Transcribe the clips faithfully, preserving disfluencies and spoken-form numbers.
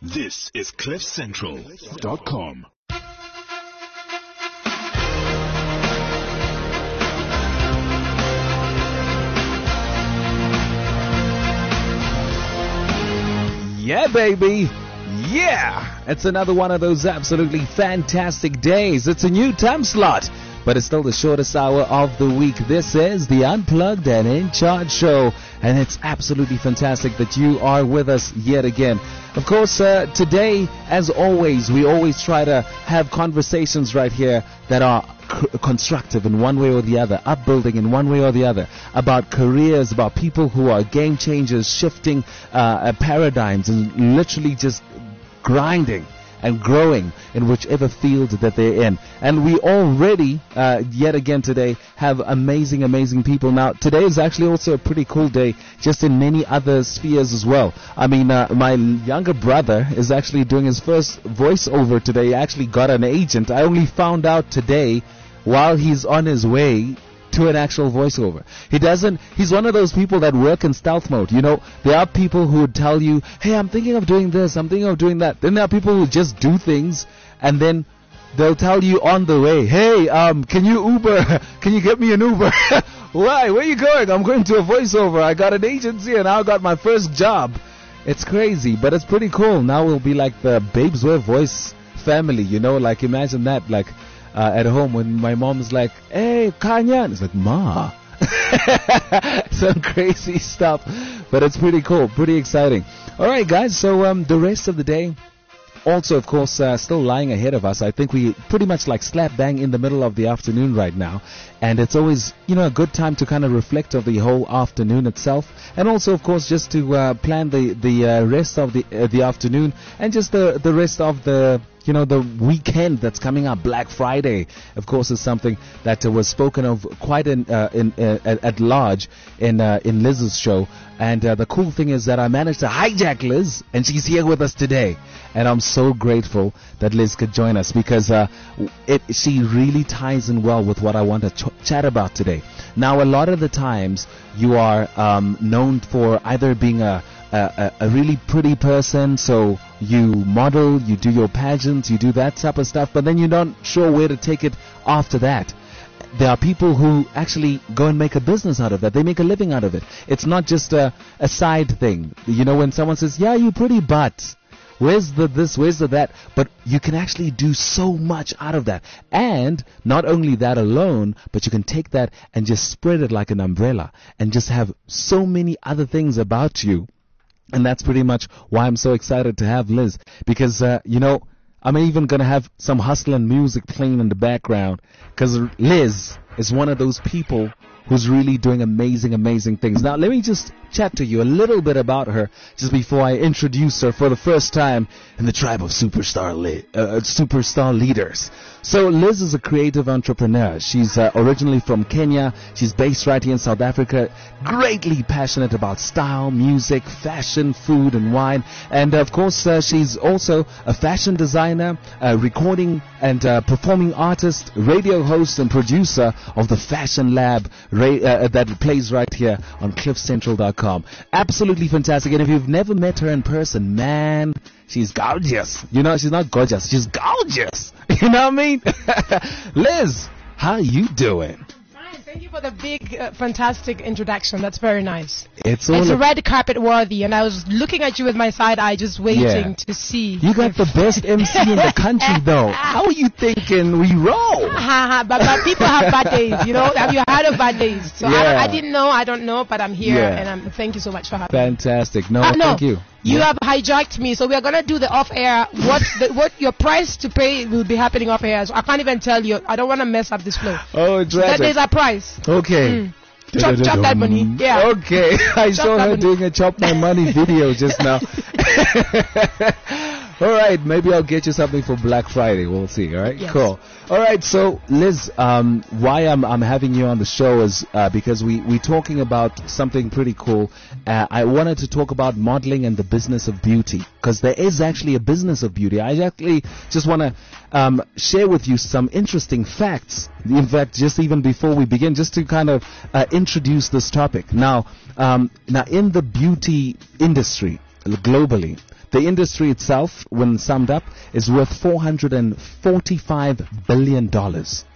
This is cliff central dot com. Yeah, baby. Yeah. It's another one of those absolutely fantastic days. It's a new time slot, but it's still the shortest hour of the week. This is the Unplugged and In Charge show, and it's absolutely fantastic that you are with us yet again. Of course, uh, today, as always, we always try to have conversations right here that are c- constructive in one way or the other, upbuilding in one way or the other, about careers, about people who are game changers, shifting uh, uh, paradigms, and literally just grinding and growing in whichever field that they're in. And we already, uh, yet again today, have amazing, amazing people. Now, today is actually also a pretty cool day, just in many other spheres as well. I mean, uh, my younger brother is actually doing his first voiceover today. He actually got an agent. I only found out today while he's on his way to an actual voiceover. He doesn't, he's one of those people that work in stealth mode. You know, there are people who would tell you, hey, I'm thinking of doing this, I'm thinking of doing that. Then there are people who just do things and then they'll tell you on the way, hey, um, can you Uber, can you get me an Uber? Why, where are you going? I'm going to a voiceover. I got an agency and now I got my first job. It's crazy, but it's pretty cool. Now we'll be like the Babes Wear Voice family, you know, like imagine that, like, Uh, at home when my mom's like, hey, Kanya. It's like, Ma. Some crazy stuff. But it's pretty cool. Pretty exciting. All right, guys. So um, the rest of the day, also, of course, uh, still lying ahead of us. I think we pretty much like slap bang in the middle of the afternoon right now. And it's always, you know, a good time to kind of reflect on the whole afternoon itself. And also, of course, just to uh, plan the, the uh, rest of the uh, the afternoon and just the, the rest of the, you know, the weekend that's coming up. Black Friday, of course, is something that uh, was spoken of quite in, uh, in uh, at, at large in uh, in Liz's show. And uh, the cool thing is that I managed to hijack Liz, and she's here with us today. And I'm so grateful that Liz could join us because uh, it she really ties in well with what I want to ch- chat about today. Now, a lot of the times you are um, known for either being a A, a really pretty person, so you model, you do your pageants, you do that type of stuff, but then you're not sure where to take it after that. There are people who actually go and make a business out of that. They make a living out of it. It's not just a, a side thing. You know, when someone says, yeah, you're pretty, but where's the this, where's the that? But you can actually do so much out of that. And not only that alone, but you can take that and just spread it like an umbrella and just have so many other things about you. And that's pretty much why I'm so excited to have Liz. Because, uh, you know, I'm even going to have some hustling music playing in the background. Because Liz is one of those people who's really doing amazing, amazing things. Now, let me just chat to you a little bit about her just before I introduce her for the first time in the tribe of superstar, li- uh, superstar leaders. So Liz is a creative entrepreneur. She's uh, originally from Kenya. She's based right here in South Africa. Greatly passionate about style, music, fashion, food, and wine. And of course, uh, she's also a fashion designer, a recording and uh, performing artist, radio host, and producer of the Fashion Lab ra- uh, that plays right here on cliff central dot com. Absolutely fantastic. And if you've never met her in person, man, she's gorgeous. You know, she's not gorgeous. She's gorgeous. You know what I mean? Liz, how you doing? Fine. Thank you for the big, uh, fantastic introduction. That's very nice. It's all It's a red carpet worthy, and I was looking at you with my side eye, just waiting Yeah. to see. You got the best M C in the country, though. How are you thinking we roll? but, but people have bad days, you know. Have you heard of bad days? So Yeah. I, don't- I didn't know. I don't know, but I'm here, Yeah. and I'm, thank you so much for having me. Fantastic. No, Uh, no, thank you. You Yeah. have hijacked me, so we are gonna do the off-air. What the, what your price to pay will be happening off-air. So I can't even tell you. I don't want to mess up this flow. Oh, it's That right. is our price. Okay. Mm. Chop, chop that money. Yeah. Okay. I Chop saw that her money. doing a chop my money video just now. All right, maybe I'll get you something for Black Friday. We'll see. All right, Yes. cool. All right, so Liz, um, why I'm I'm having you on the show is uh, because we we're talking about something pretty cool. Uh, I wanted to talk about modeling and the business of beauty, because there is actually a business of beauty. I actually just want to um, share with you some interesting facts. In fact, just even before we begin, just to kind of uh, introduce this topic. Now, um, now in the beauty industry globally, the industry itself, when summed up, is worth four hundred forty-five billion dollars.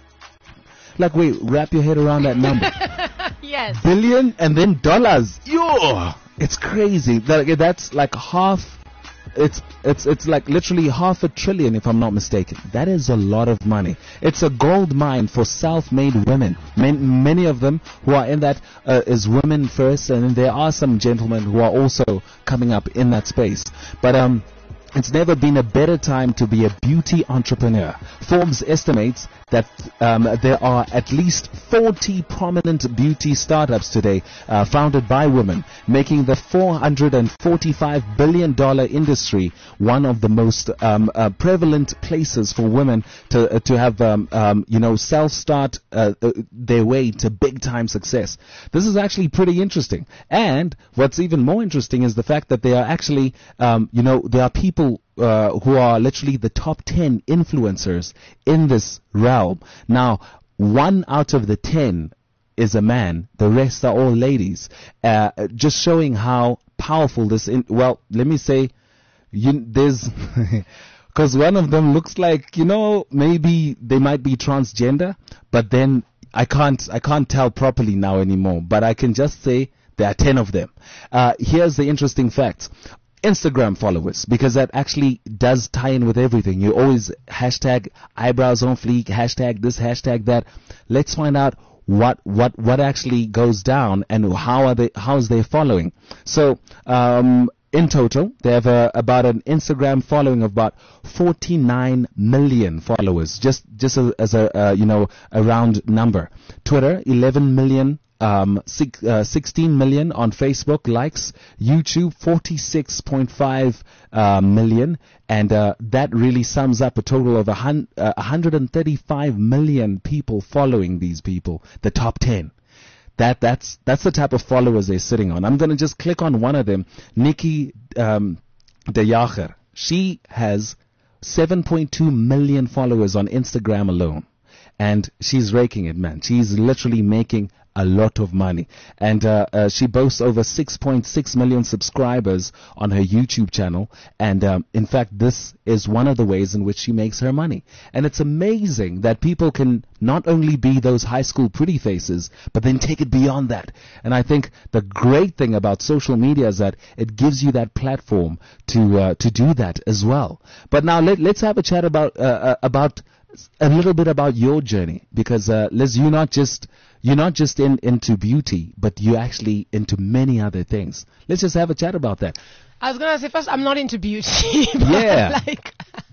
Like, wait, wrap your head around that number. Yes. Billion and then dollars. Yo, it's crazy. That, that's like half. It's it's it's like literally half a trillion, if I'm not mistaken. That is a lot of money. It's a gold mine for self-made women. Man, many of them who are in that uh, is women first, and there are some gentlemen who are also coming up in that space. But um. It's never been a better time to be a beauty entrepreneur. Forbes estimates that um, there are at least forty prominent beauty startups today uh, founded by women, making the four hundred forty-five billion dollars industry one of the most um, uh, prevalent places for women to uh, to have um, um, you know self-start uh, uh, their way to big-time success. This is actually pretty interesting. And what's even more interesting is the fact that there are actually um, you know there are people Uh, who are literally the top ten influencers in this realm. Now, one out of the ten is a man. The rest are all ladies. Uh, just showing how powerful this, in, well, let me say, you, there's, because one of them looks like, you know, maybe they might be transgender, but then I can't, I can't tell properly now anymore, but I can just say there are ten of them. Uh, here's the interesting fact. Instagram followers, because that actually does tie in with everything. You always hashtag eyebrows on fleek, hashtag this, hashtag that. Let's find out what what what actually goes down and how are they how is their following. So um in total, they have uh, about an Instagram following of about forty-nine million followers, just just a, as a uh, you know a round number. Twitter, eleven million. Um, six, uh, sixteen million on Facebook likes, YouTube forty-six point five uh, million, and uh, that really sums up a total of a hun- uh, one hundred thirty-five million people following these people, the top ten. That that's that's the type of followers they're sitting on. I'm gonna just click on one of them, Nikki um, De Jager. She has seven point two million followers on Instagram alone, and she's raking it, man. She's literally making a lot of money, and uh, uh, she boasts over six point six million subscribers on her YouTube channel, and um, in fact this is one of the ways in which she makes her money. And it's amazing that people can not only be those high school pretty faces, but then take it beyond that. And I think the great thing about social media is that it gives you that platform to uh, to do that as well. But now let, let's have a chat about uh, uh, about a little bit about your journey, because uh, Liz, you're not just You're not just in, into beauty, but you're actually into many other things. Let's just have a chat about that. I was going to say, first, I'm not into beauty. Yeah. like,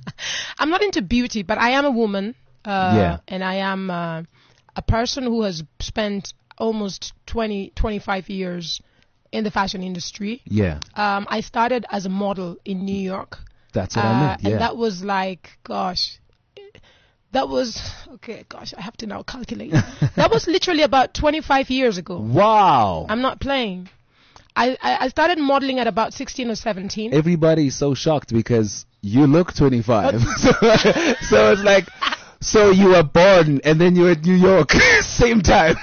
I'm not into beauty, but I am a woman. Uh, yeah. And I am uh, a person who has spent almost twenty, twenty-five years in the fashion industry. Yeah. Um, I started as a model in New York. That's what uh, I meant, yeah. And that was like, gosh... That was, okay, gosh, I have to now calculate. That was literally about twenty-five years ago. Wow. I'm not playing. I, I, I started modeling at about sixteen or seventeen. Everybody's so shocked because you look twenty-five. so, so it's like, so you were born and then you were in New York same time.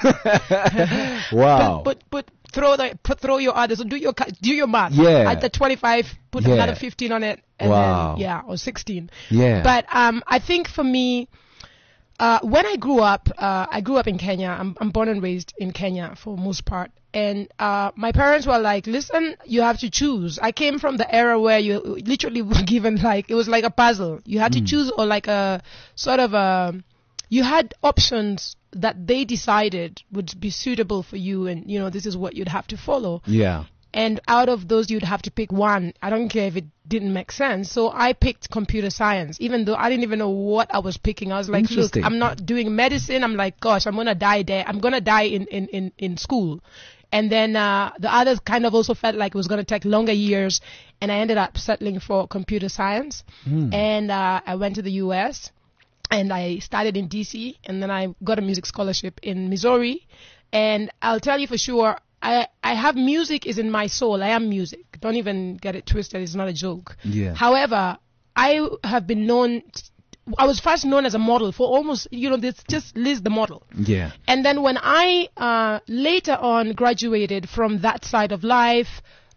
Wow. But, but, but throw the, put, throw your others, do your, do your math. Yeah. At the twenty-five, put yeah. another fifteen on it. And wow. Then, yeah, or sixteen. Yeah. But um, I think for me, Uh, when I grew up, uh, I grew up in Kenya. I'm, I'm born and raised in Kenya for the most part. And uh, my parents were like, listen, you have to choose. I came from the era where you literally were given like, it was like a puzzle. You had mm. to choose, or like a sort of a, you had options that they decided would be suitable for you. And, you know, this is what you'd have to follow. Yeah. And out of those, you'd have to pick one. I don't care if it didn't make sense. So I picked computer science, even though I didn't even know what I was picking. I was like, look, I'm not doing medicine. I'm like, gosh, I'm going to die there. I'm going to die in, in, in, in school. And then uh, the others kind of also felt like it was going to take longer years. And I ended up settling for computer science. Mm. And uh, I went to the U S and I started in D C. And then I got a music scholarship in Missouri. And I'll tell you for sure, I, I have music is in my soul. I am music. Don't even get it twisted. It's not a joke. Yeah. However, I have been known, I was first known as a model for almost, you know, this just Liz the model. Yeah. And then when I uh, later on graduated from that side of life,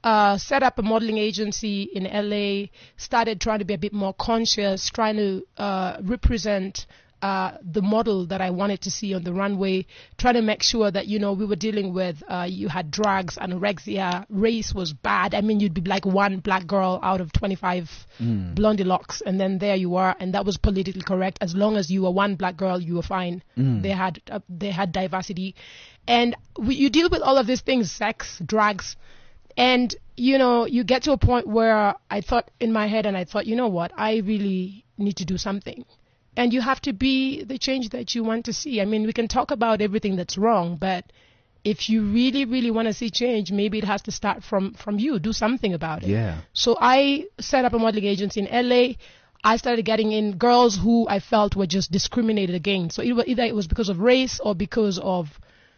uh, set up a modeling agency in L A, started trying to be a bit more conscious, trying to uh, represent uh, the model that I wanted to see on the runway, trying to make sure that, you know, we were dealing with, uh, you had drugs, anorexia, race was bad. I mean, you'd be like one black girl out of twenty-five mm. blondie locks, and then there you are, and that was politically correct. As long as you were one black girl, you were fine. Mm. They had uh, they had diversity. And we, you deal with all of these things, sex, drugs, and, you know, you get to a point where I thought in my head, and I thought, you know what, I really need to do something. And you have to be the change that you want to see. I mean, we can talk about everything that's wrong, but if you really, really want to see change, maybe it has to start from, from you. Do something about it. Yeah. So I set up a modeling agency in L A. I started getting in girls who I felt were just discriminated against. So either it was because of race or because of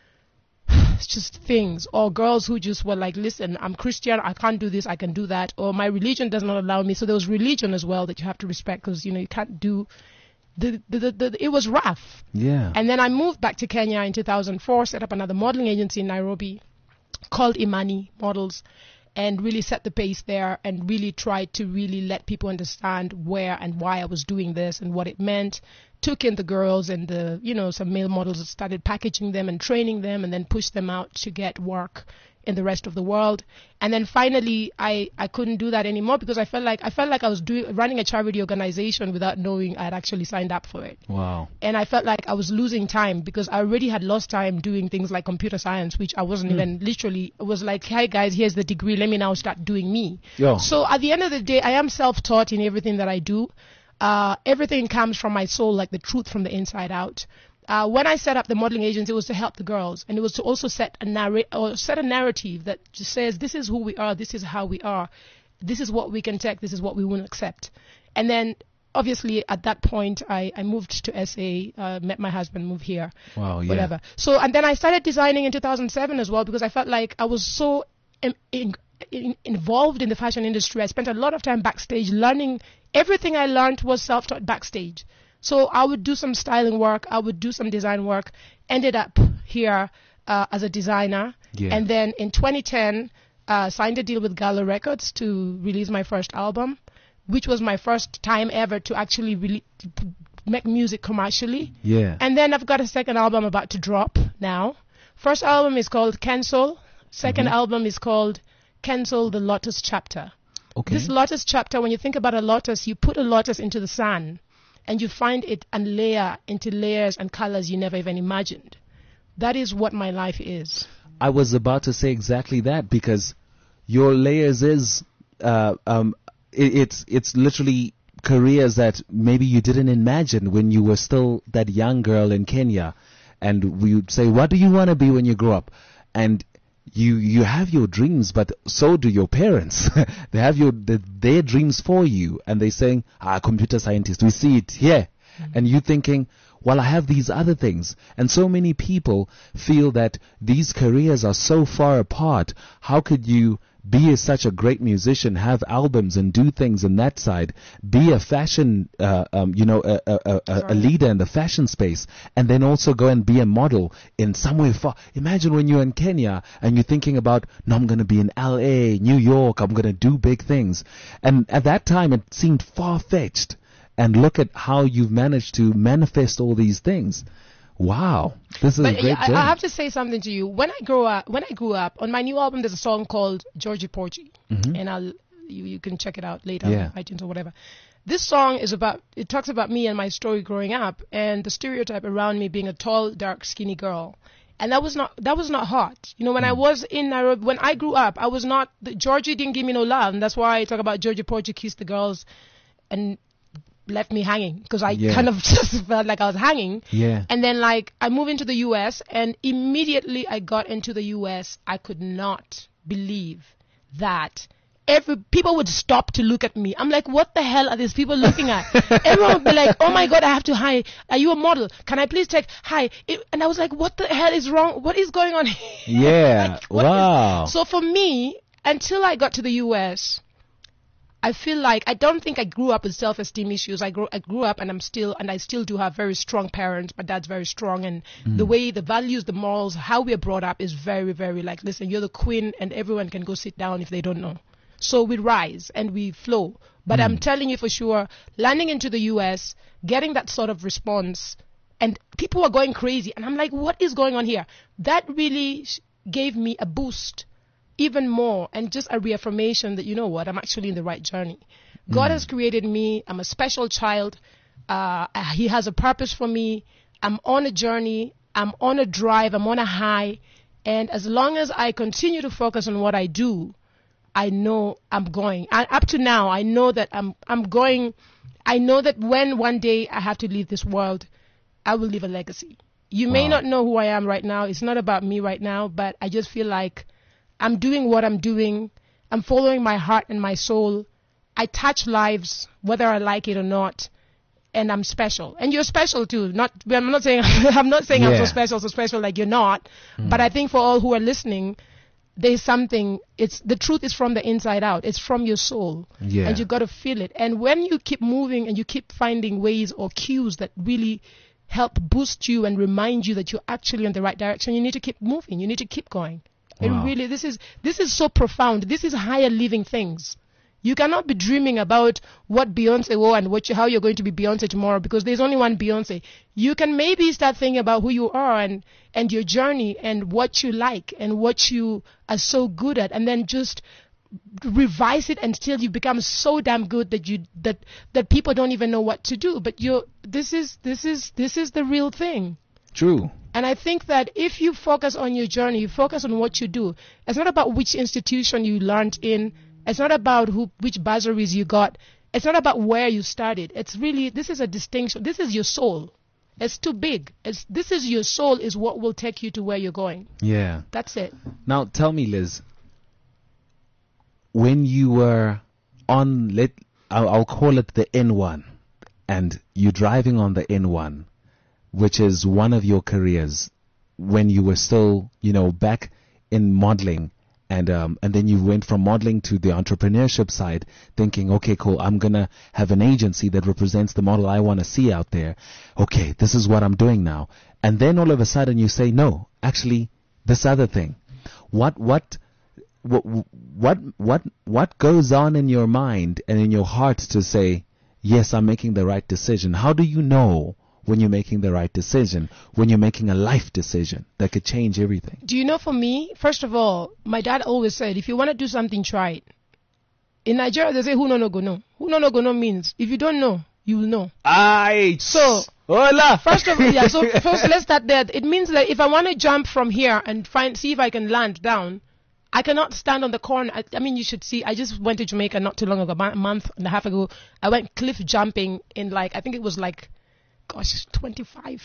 just things, or girls who just were like, listen, I'm Christian, I can't do this, I can do that, or my religion does not allow me. So there was religion as well that you have to respect, because, you know, you can't do... The, the, the, the, it was rough. Yeah. And then I moved back to Kenya in two thousand four, set up another modeling agency in Nairobi called Imani Models, and really set the pace there and really tried to really let people understand where and why I was doing this and what it meant. Took in the girls and the, you know, some male models, started packaging them and training them, and then pushed them out to get work in the rest of the world. And then finally I, I couldn't do that anymore, because I felt like I felt like I was doing running a charity organization without knowing I had actually signed up for it. Wow. And I felt like I was losing time, because I already had lost time doing things like computer science, which I wasn't mm. even literally, it was like, hey guys, here's the degree, let me now start doing me. Yo. So at the end of the day, I am self-taught in everything that I do. Uh, everything comes from my soul, like the truth from the inside out. Uh, when I set up the modeling agency, it was to help the girls, and it was to also set a narr- or set a narrative that just says, this is who we are, this is how we are, this is what we can take, this is what we won't accept. And then, obviously, at that point, I, I moved to S A, uh, met my husband, moved here, wow, yeah. whatever. So, and then I started designing in two thousand seven as well, because I felt like I was so in, in, in, involved in the fashion industry. I spent a lot of time backstage learning. Everything I learned was self-taught backstage. So I would do some styling work, I would do some design work, ended up here uh, as a designer. Yeah. And then in twenty ten, uh, signed a deal with Gala Records to release my first album, which was my first time ever to actually really make music commercially. Yeah. And then I've got a second album about to drop now. First album is called Cancel. Second mm-hmm. album is called Cancel the Lotus Chapter. Okay. This lotus chapter, when you think about a lotus, you put a lotus into the sun, and you find it and layer into layers and colors you never even imagined. That is what my life is. I was about to say exactly that, because your layers is, uh, um, it, it's it's literally careers that maybe you didn't imagine when you were still that young girl in Kenya, and we would say, what do you want to be when you grow up? And you you have your dreams, but so do your parents. They have your the, their dreams for you, and they're saying, ah, computer scientist, we see it here. Mm-hmm. And you thinking, well, I have these other things. And so many people feel that these careers are so far apart. How could you be a, such a great musician, have albums and do things on that side, be a fashion, uh, um, you know, a, a, a, a leader in the fashion space, and then also go and be a model in somewhere far. Imagine when you're in Kenya and you're thinking about, no, I'm going to be in L A, New York, I'm going to do big things. And at that time, it seemed far-fetched. And look at how you've managed to manifest all these things. Wow, this is but a great I, journey. I have to say something to you. When I grew up, when I grew up, on my new album, there's a song called Georgie Porgy, mm-hmm. and I'll you, you can check it out later yeah. on iTunes or whatever. This song is about, it talks about me and my story growing up, and the stereotype around me being a tall, dark, skinny girl. And that was not that was not hot. You know, when mm. I was in Nairobi, when I grew up, I was not, the, Georgie didn't give me no love, and that's why I talk about Georgie Porgy kissed the girls and left me hanging, because I yeah. kind of just felt like I was hanging. Yeah. And then like I moved into the U S, and immediately I got into the U S, I could not believe that every people would stop to look at me. I'm like, what the hell are these people looking at? Everyone would be like, oh my God, I have to, hi, are you a model? Can I please take, hi? It, and I was like, what the hell is wrong? What is going on here? Yeah. like, wow. Is, so for me, until I got to the U S, I feel like I don't think I grew up with self-esteem issues. I grew I grew up and I'm still and I still do have very strong parents. My dad's very strong, and mm. the way the values, the morals, how we're brought up is very, very like, listen, you're the queen and everyone can go sit down if they don't know. So we rise and we flow. But mm. I'm telling you for sure, landing into the U S, getting that sort of response, and people are going crazy, and I'm like, what is going on here? That really gave me a boost. Even more, and just a reaffirmation that, you know what, I'm actually in the right journey. God mm. has created me. I'm a special child. Uh, he has a purpose for me. I'm on a journey. I'm on a drive. I'm on a high. And as long as I continue to focus on what I do, I know I'm going. And up to now, I know that I'm I'm going. I know that when one day I have to leave this world, I will leave a legacy. You wow. may not know who I am right now. It's not about me right now, but I just feel like I'm doing what I'm doing. I'm following my heart and my soul. I touch lives, whether I like it or not, and I'm special. And you're special too. Not, I'm not saying I'm not saying yeah. I'm so special, so special like you're not. Mm. But I think for all who are listening, there's something. It's the truth is from the inside out. It's from your soul, yeah. and you got to feel it. And when you keep moving and you keep finding ways or cues that really help boost you and remind you that you're actually in the right direction, you need to keep moving. You need to keep going. Wow. And really, this is this is so profound. This is higher living things. You cannot be dreaming about what Beyonce wore and what you, how you're going to be Beyonce tomorrow, because there's only one Beyonce. You can maybe start thinking about who you are and, and your journey and what you like and what you are so good at, and then just revise it until you become so damn good that you that that people don't even know what to do. But you this is this is this is the real thing. True. And I think that if you focus on your journey, you focus on what you do. It's not about which institution you learned in. It's not about who, which bursaries you got. It's not about where you started. It's really, this is a distinction. This is your soul. It's too big. It's, this is your soul is what will take you to where you're going. Yeah. That's it. Now, tell me, Liz, when you were on, let I'll, I'll call it the N one, and you're driving on the N one, which is one of your careers when you were still, you know, back in modeling, and um, and then you went from modeling to the entrepreneurship side, thinking, okay, cool, I'm going to have an agency that represents the model I want to see out there. Okay, this is what I'm doing now. And then all of a sudden you say, no, actually, this other thing. What, what, what, what, what, what goes on in your mind and in your heart to say, yes, I'm making the right decision? How do you know when you're making the right decision, when you're making a life decision that could change everything? Do you know, for me, first of all, my dad always said, if you want to do something, try it. In Nigeria, they say, who no no go no. Who no no go no means, if you don't know, you will know. Aye. So, hola. First of all, yeah, so first let's start there. It means that if I want to jump from here and find, see if I can land down, I cannot stand on the corner. I, I mean, you should see, I just went to Jamaica not too long ago, about a month and a half ago. I went cliff jumping in like, I think it was like, gosh, twenty-five.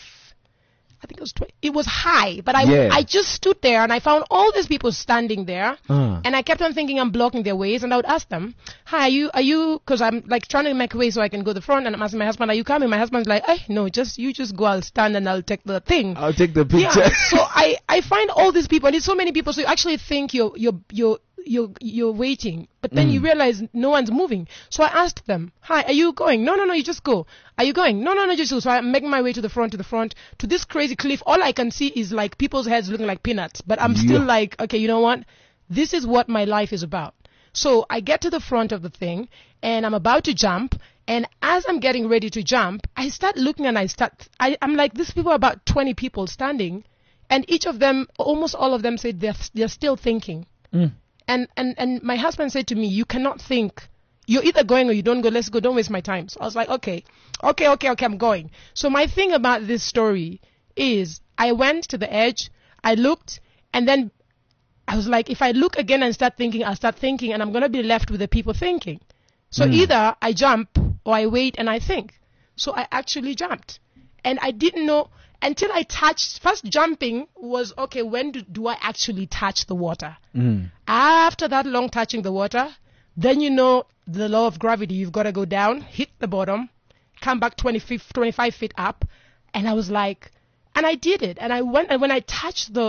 I think it was twenty. It was high, but I yeah. I just stood there and I found all these people standing there, uh. and I kept on thinking I'm blocking their ways, and I would ask them, "Hi, are you are you?" Because I'm like trying to make a way so I can go to the front, and I'm asking my husband, "Are you coming?" My husband's like, "Hey, no, just you just go. I'll stand and I'll take the thing. I'll take the picture." Yeah. So I I find all these people, and it's so many people, so you actually think you're you're you're you're you're waiting, but then mm. you realize no one's moving. So I asked them, "Hi, are you going?" "No, no, no, you just go." "Are you going?" "No, no, no, just go." So I'm making my way to the front, to the front, to this crazy cliff. All I can see is like people's heads looking like peanuts, but I'm yeah. still like, okay, you know what? This is what my life is about. So I get to the front of the thing, and I'm about to jump, and as I'm getting ready to jump, I start looking, and I start, I, I'm like, these people are about twenty people standing, and each of them, almost all of them said they're, they're still thinking. Mm. And, and, and my husband said to me, you cannot think. You're either going or you don't go. Let's go. Don't waste my time. So I was like, okay, okay, okay, okay, I'm going. So my thing about this story is I went to the edge, I looked, and then I was like, if I look again and start thinking, I'll start thinking, and I'm going to be left with the people thinking. So mm. either I jump or I wait and I think. So I actually jumped. And I didn't know until I touched, first jumping was, okay, when do, do I actually touch the water? Mm. After that long touching the water, then you know the law of gravity. You've got to go down, hit the bottom, come back twenty, twenty-five feet up. And I was like, and I did it. And I went, and when I touched the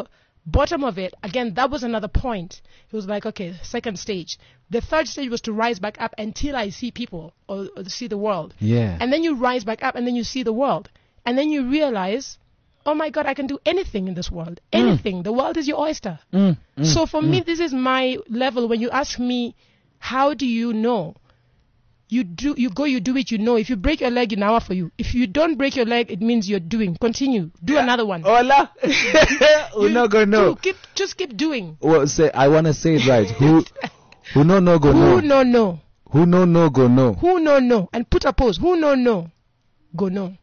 bottom of it, again, that was another point. He was like, okay, second stage. The third stage was to rise back up until I see people or, or see the world. Yeah. And then you rise back up and then you see the world. And then you realize, oh my God, I can do anything in this world. Anything. Mm. The world is your oyster. Mm. Mm. So for mm. me, this is my level. When you ask me, how do you know? You do, you go, you do it, you know. If you break your leg, in hour for you. If you don't break your leg, it means you're doing. Continue. Do yeah. another one. Hola. Who no go no. Do, keep, just keep doing. Well, say, I want to say it right. Who, who no no go no. Who no no. Who no no go no. Who no no. And put a pose. Who no no. Go no.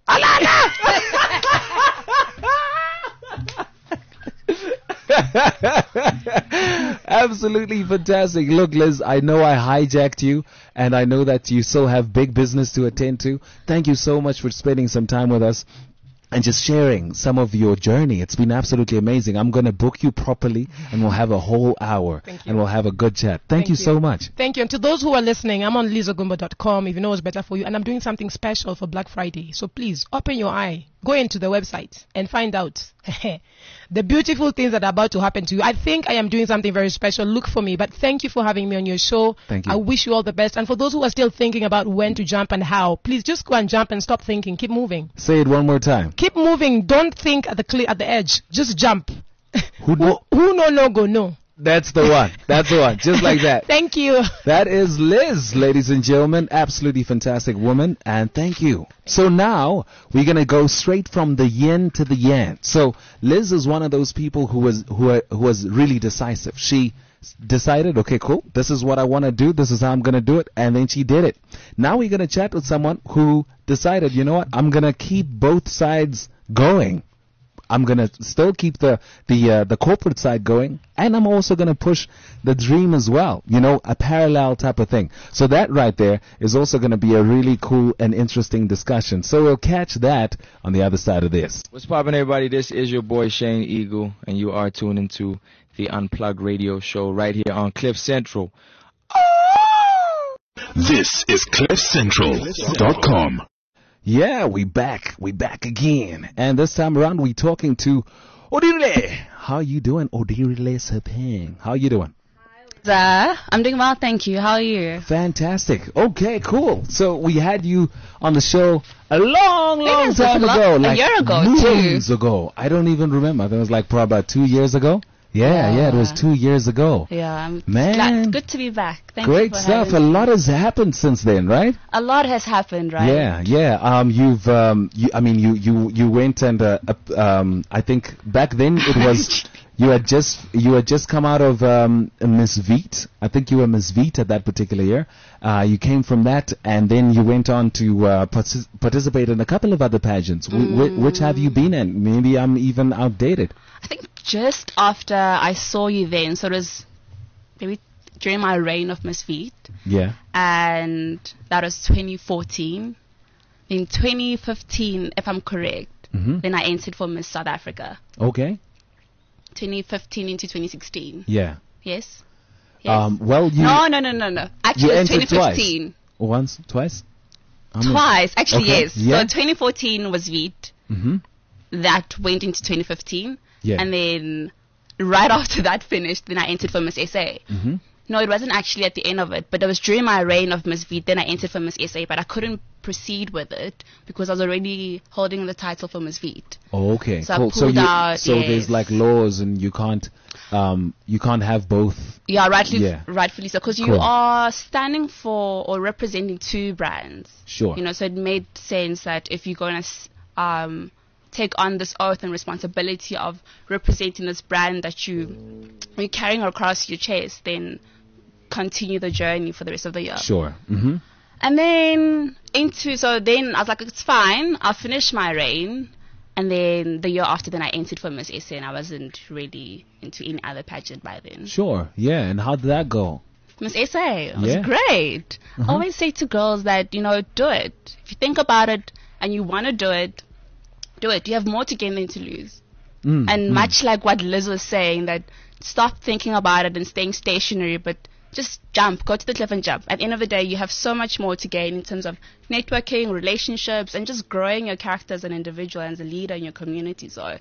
Absolutely fantastic. Look, Liz, I know I hijacked you, and I know that you still have big business to attend to. Thank you so much for spending some time with us and just sharing some of your journey. It's been absolutely amazing. I'm going to book you properly, and we'll have a whole hour, and we'll have a good chat. Thank, Thank you, you so much. Thank you. And to those who are listening, I'm on liz ogumbo dot com if you know what's better for you, and I'm doing something special for Black Friday. So please, open your eye. Go into the website and find out the beautiful things that are about to happen to you. I think I am doing something very special. Look for me. But thank you for having me on your show. Thank you. I wish you all the best. And for those who are still thinking about when to jump and how, please just go and jump and stop thinking. Keep moving. Say it one more time. Keep moving. Don't think at the cl- at the edge. Just jump. Who, who, who no no go no. That's the one. That's the one. Just like that. Thank you. That is Liz, ladies and gentlemen. Absolutely fantastic woman. And thank you. So now we're going to go straight from the yin to the yang. So Liz is one of those people who was, who, who was really decisive. She decided, okay, cool. This is what I want to do. This is how I'm going to do it. And then she did it. Now we're going to chat with someone who decided, you know what? I'm going to keep both sides going. I'm going to still keep the the uh, the corporate side going, and I'm also going to push the dream as well, you know, a parallel type of thing. So that right there is also going to be a really cool and interesting discussion. So we'll catch that on the other side of this. What's poppin', everybody? This is your boy Shane Eagle, and you are tuned into the Unplugged Radio Show right here on Cliff Central. Oh! This is cliff central dot com. Yeah, we back. We back again. And this time around, we talking to Odirile. How you doing, Odirile Sepeng? How you doing? Hi, I'm doing well, thank you. How are you? Fantastic. Okay, cool. So we had you on the show a long, long time ago. Long, like a year ago, moons too. ago. I don't even remember. I think it was like probably about two years ago. Yeah, yeah, yeah, it was two years ago. Yeah, I'm Man. glad. Good to be back. Thank Great you for stuff. A having lot me. has happened since then, right? A lot has happened, right? Yeah, yeah. Um, you've, um, you, I mean, you, you, you went and, uh, uh, um, I think back then it was, you had just, you had just come out of, um, Miss Veet. I think you were Miss Veet at that particular year. Uh, you came from that, and then you went on to uh, partic- participate in a couple of other pageants. Mm. Wh- wh- which have you been in? Maybe I'm even outdated. I think just after I saw you then, so it was maybe during my reign of Miss Veet. Yeah. And that was twenty fourteen. In twenty fifteen, if I'm correct, mm-hmm. then I entered for Miss South Africa. Okay. twenty fifteen into twenty sixteen. Yeah. Yes? Yes. Um, well, you... No, no, no, no, no. Actually, it was twenty fifteen. Twice. Once? Twice? Twice. Actually, okay. yes. Yeah. So twenty fourteen was Veet. Mm-hmm. That went into twenty fifteen. Yeah. And then right after that finished, then I entered for Miss S A. Mm-hmm. No, it wasn't actually at the end of it, but it was during my reign of Miss Veet, then I entered for Miss S A, but I couldn't proceed with it because I was already holding the title for Miss Veet. Oh, okay. So cool. I pulled so you, out, so yes. there's like laws, and you can't, um, you can't have both. Yeah, rightfully, yeah. rightfully so, because cool. you are standing for or representing two brands. Sure. You know, so it made sense that if you're going to um, take on this oath and responsibility of representing this brand that you you're carrying across your chest, then continue the journey for the rest of the year. Sure. Mm-hmm. And then into, so then I was like, it's fine, I'll finish my reign. And then the year after, then I entered for Miss S A, and I wasn't really into any other pageant by then. Sure, yeah. And how did that go? Miss S A, it was Yeah. great. Uh-huh. I always say to girls that, you know, do it. If you think about it and you want to do it, do it. You have more to gain than to lose. Mm, And mm. much like what Liz was saying, that stop thinking about it and staying stationary, but just jump, go to the cliff and jump. At the end of the day, you have so much more to gain in terms of networking, relationships, and just growing your character as an individual and as a leader in your community. So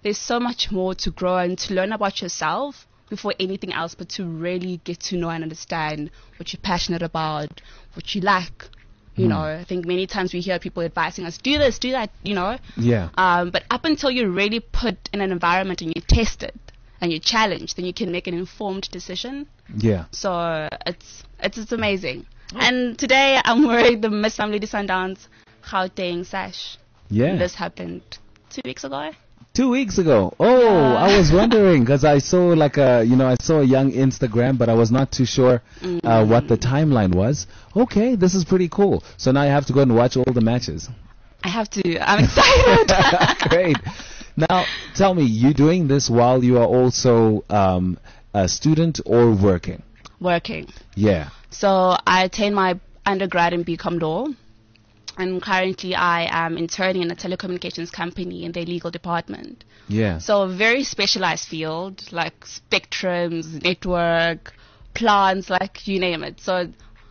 there's so much more to grow and to learn about yourself before anything else, but to really get to know and understand what you're passionate about, what you like. You mm. know, I think many times we hear people advising us, do this, do that, you know. Yeah. Um, but up until you're really put in an environment and you test it and you're challenged, then you can make an informed decision. Yeah. So uh, it's, it's it's amazing. Oh. And today I'm wearing the Miss Lady Sundowns Gauteng sash. Yeah. This happened two weeks ago. Two weeks ago. Oh, yeah. I was wondering because I saw like a, you know, I saw a young Instagram, but I was not too sure mm. uh, what the timeline was. Okay, this is pretty cool. So now I have to go and watch all the matches. I have to. I'm excited. Great. Now, tell me, you doing this while you are also um, a student or working? Working. Yeah. So I attained my undergrad in BCom Law. And currently I am interning in a telecommunications company in their legal department. Yeah. So a very specialized field, like spectrums, network, plants, like you name it. So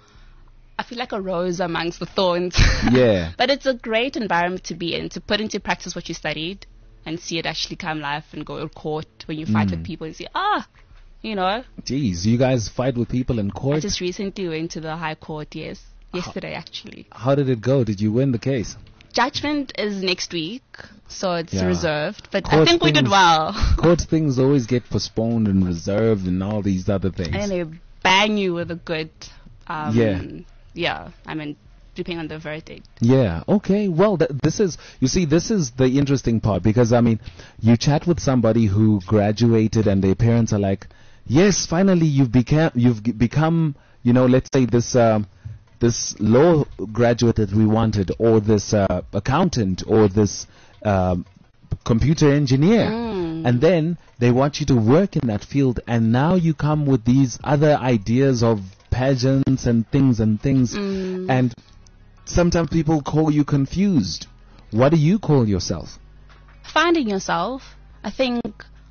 I feel like a rose amongst the thorns. Yeah. But it's a great environment to be in, to put into practice what you studied and see it actually come life and go to court when you fight mm. with people and see, ah, you know. Jeez, you guys fight with people in court? I just recently went to the High Court, yes. Yesterday, actually. How did it go? Did you win the case? Judgment is next week, so it's yeah. reserved. But court I think things, we did well. Court things always get postponed and reserved and all these other things. And they bang you with a good... Um, yeah. Yeah, I mean, depending on the verdict. Yeah, okay. Well, th- this is... You see, this is the interesting part because, I mean, you chat with somebody who graduated and their parents are like, yes, finally you've, beca- you've g- become, you know, let's say this... Um, this law graduate that we wanted, or this uh, accountant, or this um, computer engineer. Mm. And then they want you to work in that field, and now you come with these other ideas of pageants and things and things. Mm. And sometimes people call you confused. What do you call yourself? Finding yourself. I think,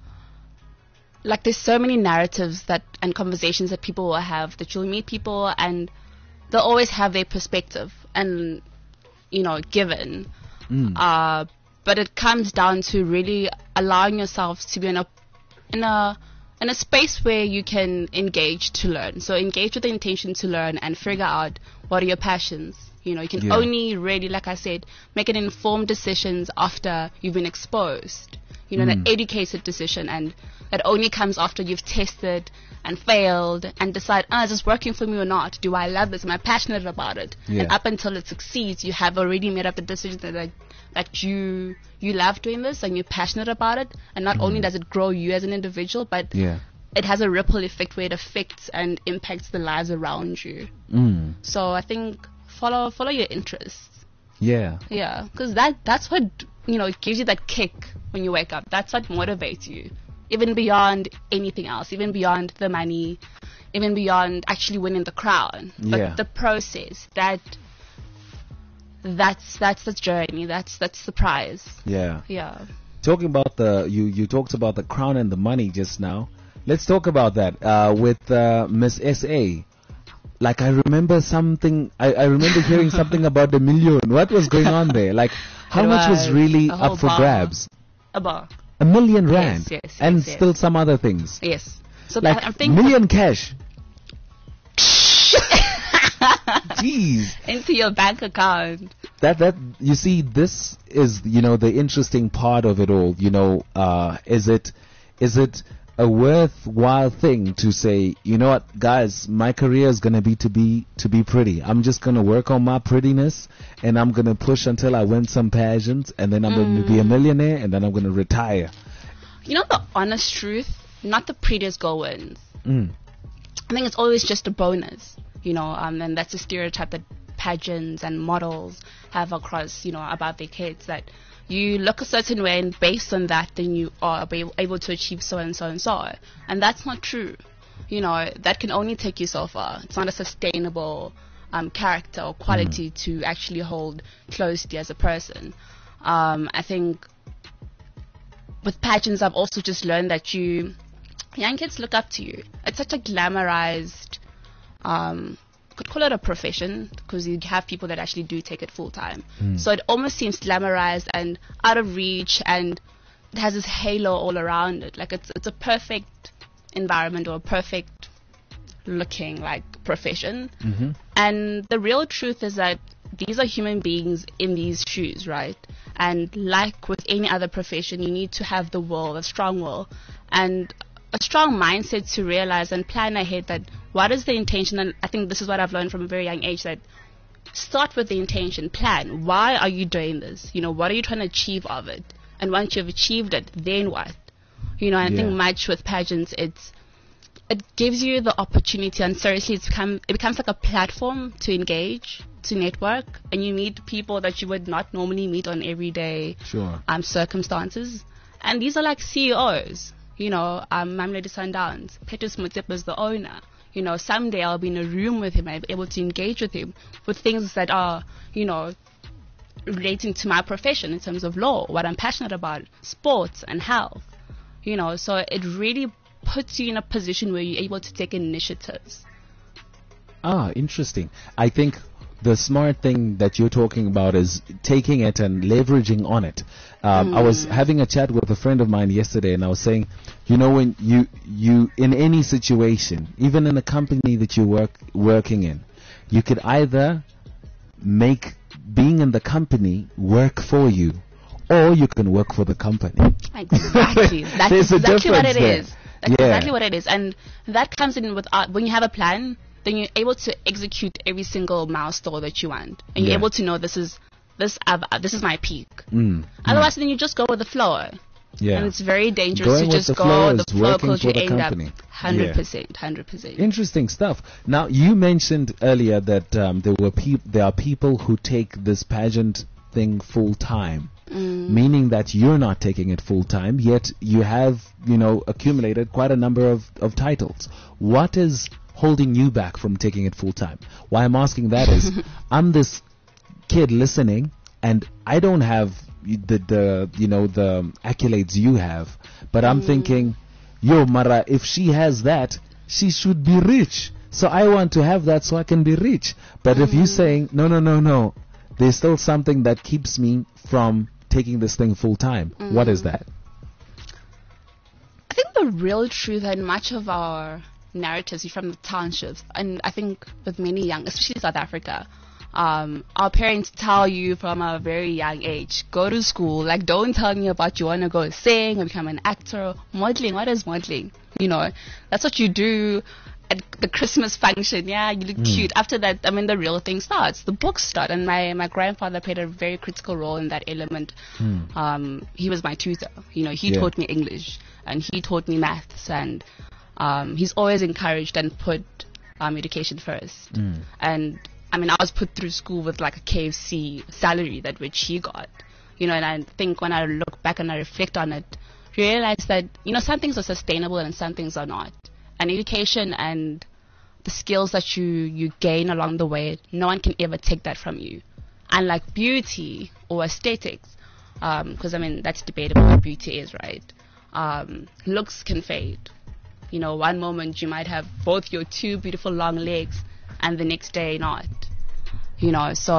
like, there's so many narratives that and conversations that people will have, that you'll meet people and they'll always have their perspective and, you know, given. Mm. Uh, but it comes down to really allowing yourself to be in a, in a, in a space where you can engage to learn. So engage with the intention to learn and figure out what are your passions. You know, you can yeah. only really, like I said, make an informed decisions after you've been exposed. You know, mm. an educated decision, and that only comes after you've tested and failed and decide, ah, is this working for me or not? Do I love this? Am I passionate about it? Yeah. And up until it succeeds, you have already made up the decision that that you you love doing this and you're passionate about it. And not mm. only does it grow you as an individual, but yeah. it has a ripple effect where it affects and impacts the lives around you. Mm. So I think follow follow your interests. Yeah. Yeah, because that that's what, you know, it gives you that kick when you wake up. That's what motivates you, even beyond anything else, even beyond the money, even beyond actually winning the crown. But yeah. the process, that that's that's the journey. That's that's the prize. Yeah. Yeah. Talking about the you you talked about the crown and the money just now. Let's talk about that uh, with uh, Miss S A. Like, I remember something, I, I remember hearing something about the million. What was going on there? Like, how It much was was really a whole up for bar. grabs? A bar. A million rand. Yes, yes, and yes, still yes. some other things. Yes. So Like, I, I think million cash. Jeez. into your bank account. That, that, you see, this is, you know, the interesting part of it all. You know, uh, is it, is it, a worthwhile thing to say, you know what, guys, my career is going to be to be to be pretty. I'm just going to work on my prettiness, and I'm going to push until I win some pageants, and then I'm mm. going to be a millionaire, and then I'm going to retire. You know the honest truth? Not the prettiest girl wins. Mm. I think it's always just a bonus, you know, um, and that's a stereotype that pageants and models have across, you know, about their kids, that you look a certain way, and based on that, then you are able to achieve so and so and so. And that's not true. You know, that can only take you so far. It's not a sustainable um, character or quality mm. to actually hold close to you as a person. Um, I think with pageants, I've also just learned that you, young kids look up to you. It's such a glamorized, um, could call it a profession, because you have people that actually do take it full time. Mm. So it almost seems glamorized and out of reach, and it has this halo all around it. Like it's it's a perfect environment or a perfect looking like profession. Mm-hmm. And the real truth is that these are human beings in these shoes, right? And like with any other profession, you need to have the will, a strong will, and a strong mindset to realize and plan ahead that what is the intention. And I think this is what I've learned from a very young age, that start with the intention, plan. Why are you doing this? You know, what are you trying to achieve of it? And once you've achieved it, then what? You know, I Yeah. think much with pageants, it's it gives you the opportunity, and seriously, it's become it becomes like a platform to engage, to network, and you meet people that you would not normally meet on everyday Sure. um circumstances. And these are like C E Os, you know, um, Mamelodi Sundowns. Petrus Motsepe is the owner. You know, someday I'll be in a room with him, I'll be able to engage with him with things that are, you know, relating to my profession in terms of law, what I'm passionate about, sports and health. You know, so it really puts you in a position where you're able to take initiatives. Ah, interesting. I think the smart thing that you're talking about is taking it and leveraging on it. Um, Mm. I was having a chat with a friend of mine yesterday, and I was saying, you know, when you you in any situation, even in a company that you work working in, you could either make being in the company work for you, or you can work for the company. Exactly. That's There's a exactly what difference it there. is. That's Yeah. exactly what it is. And that comes in with uh, when you have a plan, then you're able to execute every single milestone that you want, and you're Yeah. able to know this is this I've, uh, this is my peak. Mm. Otherwise, then you just go with the flow, Yeah. and it's very dangerous Going to with just the go flow with is the flow working because you for the end company. up hundred percent, hundred percent. Interesting stuff. Now, you mentioned earlier that um, there were peop- there are people who take this pageant thing full time, Mm. meaning that you're not taking it full time, yet you have, you know, accumulated quite a number of, of titles. What is holding you back from taking it full time? Why I'm asking that is, I'm this kid listening, and I don't have the, the you know, the accolades you have, but I'm Mm. thinking, yo, Mara, if she has that, she should be rich. So I want to have that so I can be rich. But if you're saying, no, no, no, no, there's still something that keeps me from taking this thing full time. What is that? I think the real truth in much of our narratives is from the townships, and I think with many young, especially South Africa, um, our parents tell you from a very young age, go to school. Like, don't tell me about you want to go sing or become an actor. Modeling, what is modeling? You know, that's what you do at the Christmas function. Yeah, you look Mm. cute. After that, I mean, the real thing starts. The books start, and my my grandfather played a very critical role in that element. Mm. Um, he was my tutor. You know, he Yeah. taught me English and he taught me maths, and um, he's always encouraged and put um, education first. Mm. And I mean, I was put through school with like a K F C salary that which he got. You know, and I think when I look back and I reflect on it, realize that, you know, some things are sustainable and some things are not. And education and the skills that you, you gain along the way, no one can ever take that from you. Unlike beauty or aesthetics, because I mean, that's debatable what beauty is, right? Um, looks can fade. You know, one moment you might have both your two beautiful long legs and the next day not. You know, so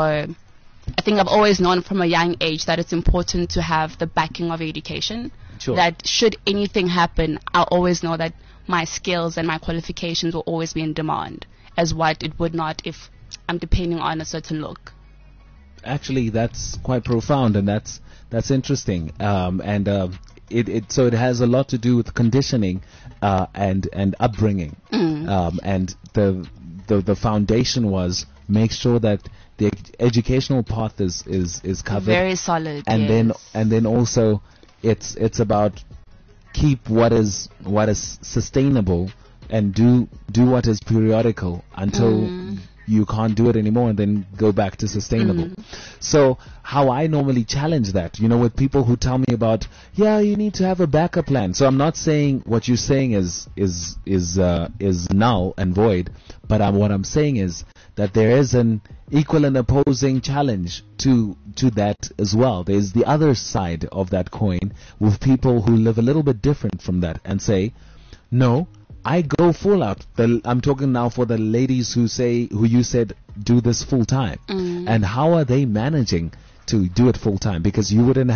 I think I've always known from a young age that it's important to have the backing of education. Sure. That should anything happen, I'll always know that my skills and my qualifications will always be in demand, as what it would not if I'm depending on a certain look. Actually, that's quite profound, and that's that's interesting. Um, and uh, it, it so it has a lot to do with conditioning uh, and and upbringing. Mm. Um, and the, the the foundation was make sure that the ed- educational path is is is covered. Very solid. and yes. then and then also it's it's about keep what is what is sustainable and do do what is periodical until Mm. you can't do it anymore, and then go back to sustainable. Mm. So how I normally challenge that, you know, with people who tell me about, yeah, you need to have a backup plan. So I'm not saying what you're saying is is is uh, is null and void, but um, what I'm saying is that there is an equal and opposing challenge to to that as well. There's the other side of that coin with people who live a little bit different from that and say, no, I go full out. The, I'm talking now for the ladies who say, who you said do this full time. Mm. And how are they managing to do it full time? Because you wouldn't have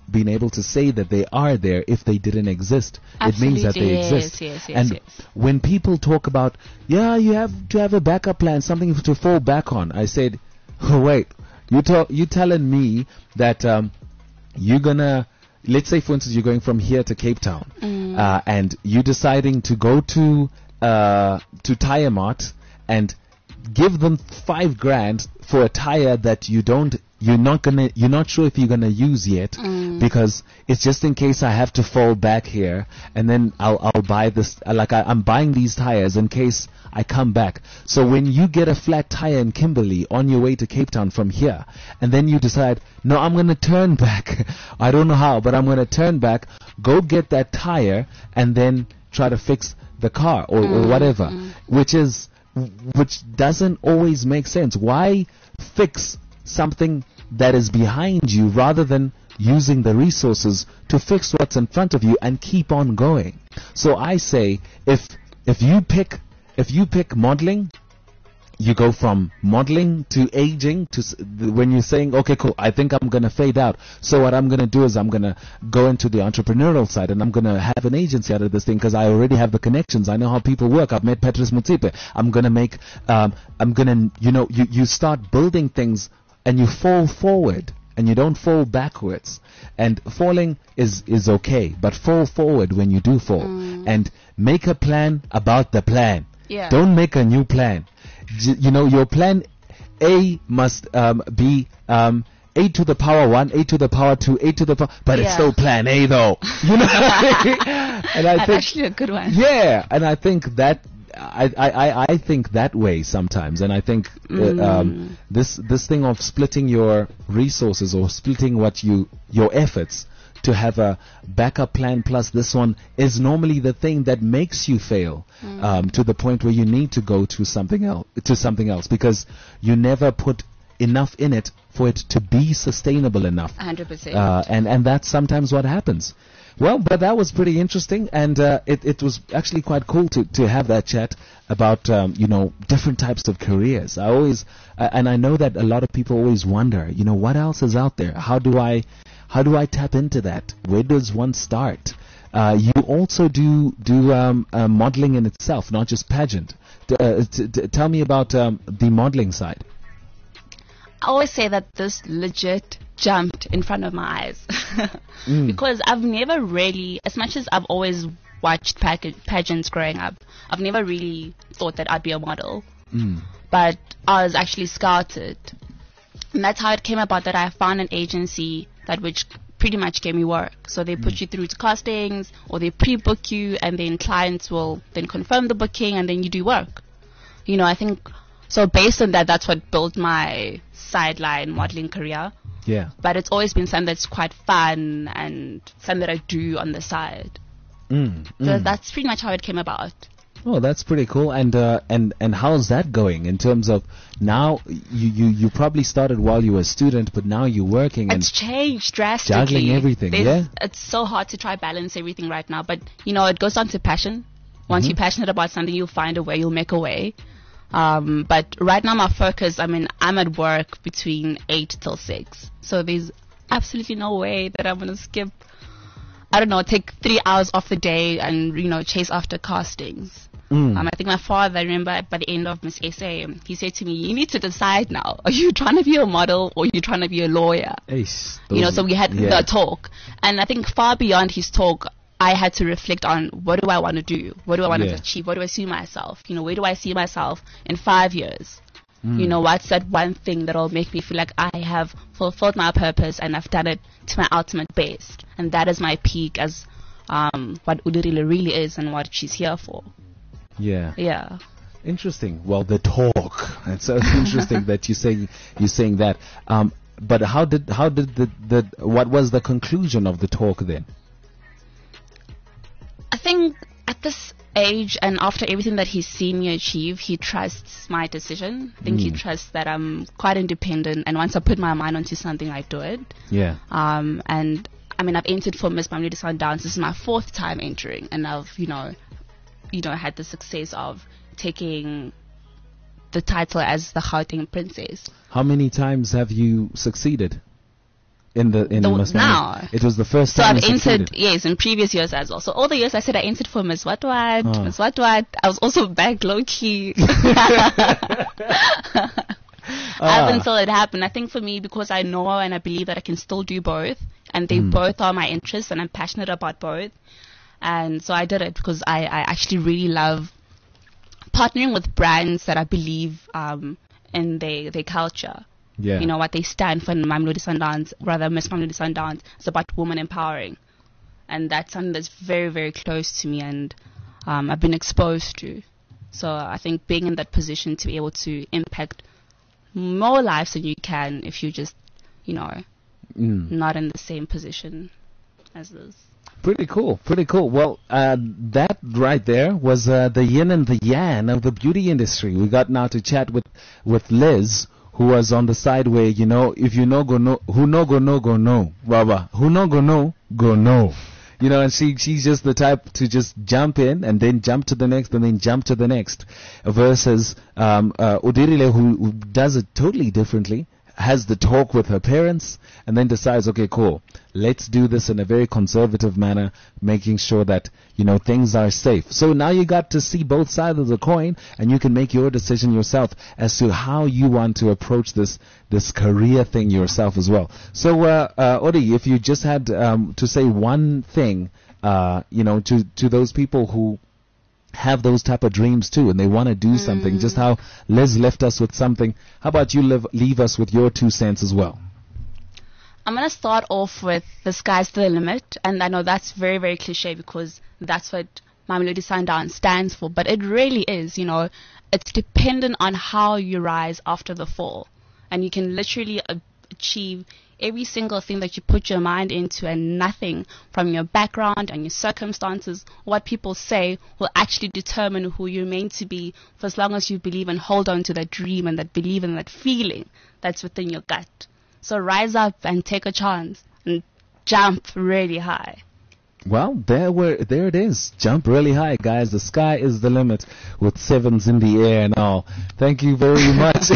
been able to say that they are there if they didn't exist. Absolutely, it means that they yes, exist. Yes, yes, and yes. when people talk about, yeah, you have to have a backup plan, something to fall back on, I said, oh, wait, you talk, you telling me that um, you're gonna, let's say for instance you're going from here to Cape Town, mm. uh, and you deciding to go to uh, to Tire Mart and give them five grand for a tire that you don't, you're not gonna, you're not sure if you're gonna use yet, mm. because it's just in case I have to fall back here, and then I'll I'll buy this. Like I, I'm buying these tires in case I come back. So when you get a flat tire in Kimberley on your way to Cape Town from here, and then you decide, no, I'm gonna turn back. I don't know how, but I'm gonna turn back, go get that tire, and then try to fix the car or, mm. or whatever, mm. which is which doesn't always make sense. Why fix something that is behind you rather than using the resources to fix what's in front of you and keep on going? So I say, if if you pick if you pick modeling, you go from modeling to aging to s- th- when you're saying, okay, cool, I think I'm going to fade out. So what I'm going to do is I'm going to go into the entrepreneurial side, and I'm going to have an agency out of this thing because I already have the connections. I know how people work. I've met Petrus Mutsepe. I'm going to make, um, I'm going to, you know, you, you start building things and you fall forward and you don't fall backwards. And falling is, is okay, but fall forward when you do fall. Mm. And make a plan about the plan. Yeah. Don't make a new plan. J- You know, your plan A must um, be um, A to the power one, A to the power two, A to the power, but it's Yeah. still plan A though. You know, and I That's think, actually a good one. yeah, and I think that I, I, I, I think that way sometimes, and I think uh, um, this this thing of splitting your resources or splitting what you your efforts to have a backup plan plus this one is normally the thing that makes you fail Mm. um, to the point where you need to go to something else to something else because you never put enough in it for it to be sustainable enough. one hundred percent. Uh, and and that's sometimes what happens. Well, but that was pretty interesting, and uh, it it was actually quite cool to to have that chat about um, you know different types of careers. I always uh, and I know that a lot of people always wonder, you know, what else is out there? How do I how do I tap into that? Where does one start? Uh, you also do do um, uh, modeling in itself, not just pageant. D- uh, t- t- tell me about um, the modeling side. I always say that this legit jumped in front of my eyes Mm. because I've never really, as much as I've always watched pac- pageants growing up, I've never really thought that I'd be a model. Mm. But I was actually scouted, and that's how it came about that I found an agency that which pretty much gave me work. So they put you through to castings, or they pre-book you, and then clients will then confirm the booking, and then you do work. You know, I think so. Based on that, that's what built my sideline modeling career. Yeah. But it's always been something that's quite fun and something that I do on the side. Mm. So Mm. that's pretty much how it came about. Oh, that's pretty cool. And uh, and and how's that going in terms of now? You, you you probably started while you were a student, but now you're working and It's changed drastically. juggling everything. There's- Yeah. It's so hard to try balance everything right now. But, you know, it goes down to passion. Once Mhm. you're passionate about something, you'll find a way, you'll make a way. Um, but right now my focus, I mean, I'm at work between eight till six. So there's absolutely no way that I'm going to skip, I don't know, take three hours off the day and, you know, chase after castings. Mm. Um, I think my father, I remember by the end of Miss S A, he said to me, you need to decide now. Are you trying to be a model or are you trying to be a lawyer? Eish, You know, those- so we had yeah. the talk. And I think far beyond his talk, I had to reflect on what do I want to do? What do I want Yeah. to achieve? What do I see myself? You know, where do I see myself in five years? Mm. You know, what's that one thing that'll make me feel like I have fulfilled my purpose and I've done it to my ultimate best? And that is my peak as um, what Ulirila really is and what she's here for. Yeah. Yeah. Interesting. Well, the talk. It's so interesting that you saying you're saying that. Um, but how did how did the, the what was the conclusion of the talk then? I think at this age and after everything that he's seen me achieve, he trusts my decision. I think he Mm. trusts that I'm quite independent, and once I put my mind onto something, I do it. Yeah. Um, and I mean, I've entered for Miss Bamludi Sundowns. This is my fourth time entering, and I've, you know, you know, had the success of taking the title as the Gauteng Princess. How many times have you succeeded in the in the, Miss now. It was the first so time. So I've entered, succeeded. yes, in previous years as well. So all the years I said I entered for Miss What What, oh. Miss What What. I was also back low key. Up until it happened. I think for me, because I know and I believe that I can still do both, and they mm. both are my interests, and I'm passionate about both. And so I did it because I, I actually really love partnering with brands that I believe um, in their their culture. Yeah. You know, what they stand for in Mamelodi Sundowns, rather Miss Mamelodi Sundowns, is about women empowering. And that's something that's very, very close to me, and um, I've been exposed to. So I think being in that position to be able to impact more lives than you can if you just, you know, mm. not in the same position as this. Pretty cool, pretty cool. Well, uh, that right there was uh, the yin and the yang of the beauty industry. We got now to chat with, with Liz, who was on the side where, you know, if you know go no, who no go no go no, Baba, who no go no, go no. You know, and she she's just the type to just jump in and then jump to the next and then jump to the next. Versus um, uh, Odirile, who, who does it totally differently, has the talk with her parents, and then decides, okay, cool, let's do this in a very conservative manner, making sure that, you know, things are safe. So now you got to see both sides of the coin, and you can make your decision yourself as to how you want to approach this this career thing yourself as well. So, uh, uh, Odi, if you just had um, to say one thing, uh, you know, to, to those people who have those type of dreams too, and they want to do mm. something, just how Liz left us with something. How about you live, leave us with your two cents as well? I'm going to start off with the sky's the limit, and I know that's very, very cliche because that's what Mamelodi Sundowns stands for, but it really is, you know, it's dependent on how you rise after the fall, and you can literally uh, achieve every single thing that you put your mind into, and nothing from your background and your circumstances, what people say, will actually determine who you're meant to be, for as long as you believe and hold on to that dream and that belief and that feeling that's within your gut. So rise up and take a chance and jump really high. Well, there were, there it is. Jump really high, guys. The sky is the limit, with sevens in the air and all. Thank you very much.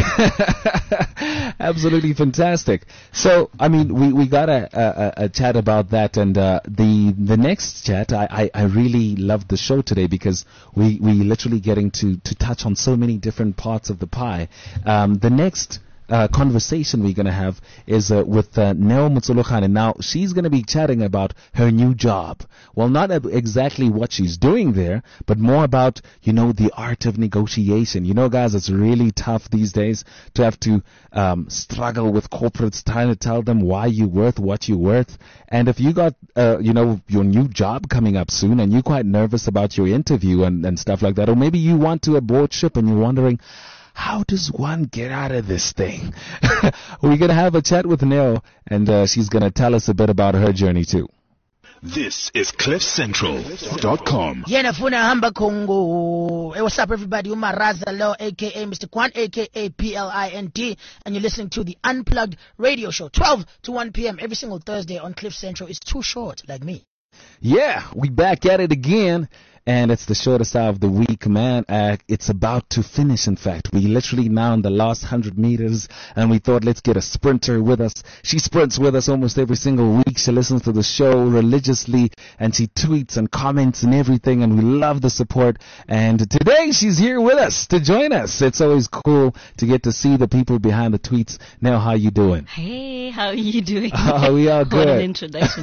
Absolutely fantastic. So, I mean, we, we got a, a, a chat about that, and uh, the the next chat, I, I, I really loved the show today because we, we literally getting to, to touch on so many different parts of the pie. Um, the next Uh, conversation we're going to have is uh, with uh, Neo Mutsulukhane. Now, she's going to be chatting about her new job. Well, not ab- exactly what she's doing there, but more about, you know, the art of negotiation. You know, guys, it's really tough these days to have to um, struggle with corporates trying to tell them why you're worth what you're worth. And if you got, uh, you know, your new job coming up soon and you're quite nervous about your interview and, and stuff like that, or maybe you want to abort ship and you're wondering, how does one get out of this thing? We're going to have a chat with Neo, and uh, she's going to tell us a bit about her journey too. This is cliff central dot com. Yena funa hamba Congo. Hey, what's up, everybody? Umar Razalo, aka Mister Kwan, aka P L I N T, and you're listening to the Unplugged Radio Show, twelve to one p.m. every single Thursday on Cliff Central. It's too short, like me. Yeah, we back at it again. And it's the shortest hour of the week, man. Uh, it's about to finish, in fact. We literally now in the last hundred meters, and we thought, let's get a sprinter with us. She sprints with us almost every single week. She listens to the show religiously, and she tweets and comments and everything, and we love the support. And today, she's here with us to join us. It's always cool to get to see the people behind the tweets. Now, how you doing? Hey, how are you doing? Oh, we are good. What an introduction.